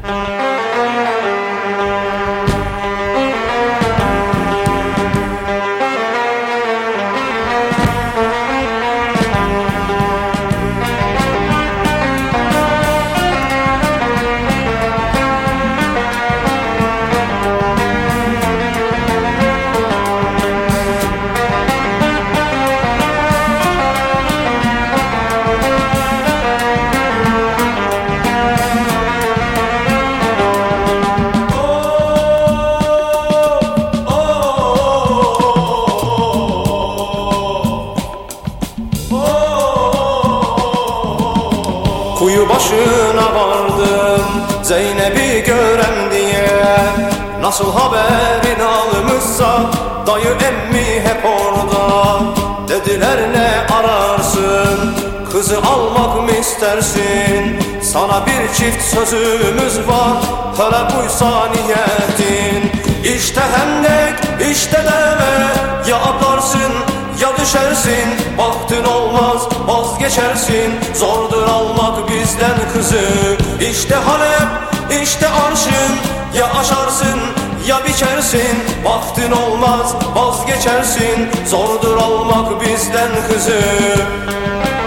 Kuyu başına vardım Zeynep'i görem diye. Nasıl haberin almışsa dayı emmi hep orada. Dediler ne ararsın, kızı almak mı istersin? Sana bir çift sözümüz var, hele buysa niyetin. İşte hendek, işte deve, ya atlarsın ya düşersin. Baktın olmaz vazgeçersin, zordur almak bizden kızı. İşte Halep, işte arşın, ya aşarsın ya biçersin. Baktın olmaz vazgeçersin, zordur almak bizden kızı.